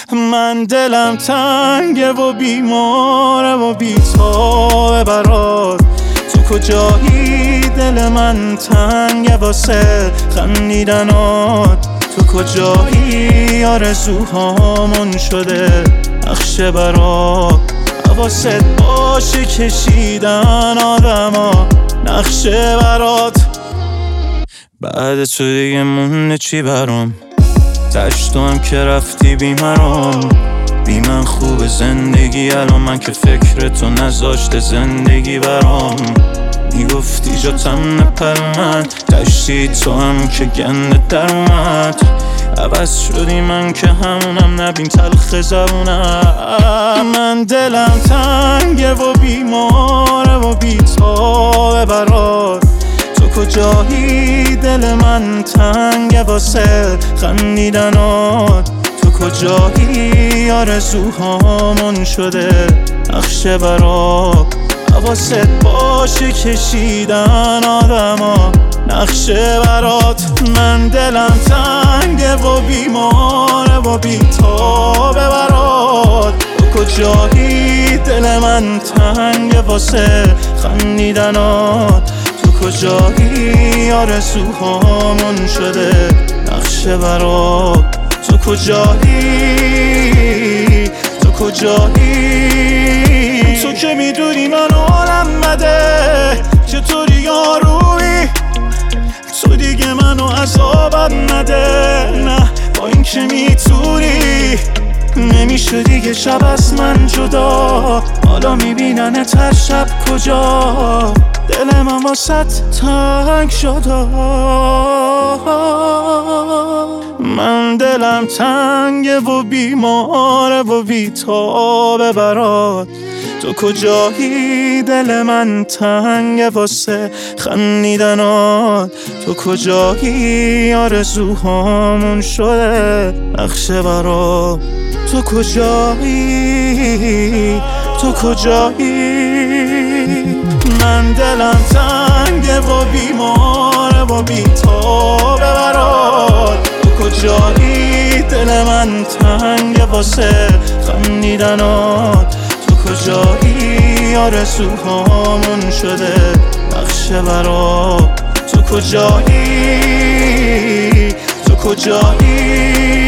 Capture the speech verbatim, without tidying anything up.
من دلم تنگه و بیماره و بیتابه برات. تو کجایی دل من تنگه واسه خندیدنات. تو کجایی آرزوهامون شده نقشه برات. حواست باشه کشیدن آدما نقشه برات. بعد تو دیگه مونده چی برام؟ تش تو هم که رفتی بیمرام. بی من خوب زندگی الان من که فکر تو نذاشته زندگی برام. میگفتی جاتم نپر من تشتی تو هم که گنده در اومد. عوض شدی من که همونم نبین تلخ زبونم. من دلم تنگه و بیماره و بیتابه برات. تو کجایی دل من تنگه واسه خندیدنات. تو کجایی آرزوهامون شده نقشه برات. حواست باشه کشیدن آدما نقشه برات. من دلم تنگه و بیماره و بیتابه برات. تو کجایی دل من تنگه واسه خندیدنات. تو کجایی آرزوهامون شده نقشه برات. تو کجایی تو کجایی تو که میدونی من حالم بده چطوری یارویی. تو دیگه منو عذابم نده نه با این که میتونی. نمیشه دیگه شب از من جدا. حالا میبینن تر شب کجا. دل من واسط تنگ شده. من دلم تنگه و بیماره و بیتابه برات. تو کجایی دل من تنگه واسه خندیدنات. تو کجایی آرزوهامون شده نقشه برات. تو کجایی تو کجایی من دلم تنگه و بیماره و بیتابه برات. تو کجایی دل من تنگه واسه خندیدنات. تو کجایی آرزوهامون شده نقشه برات. تو کجایی تو کجایی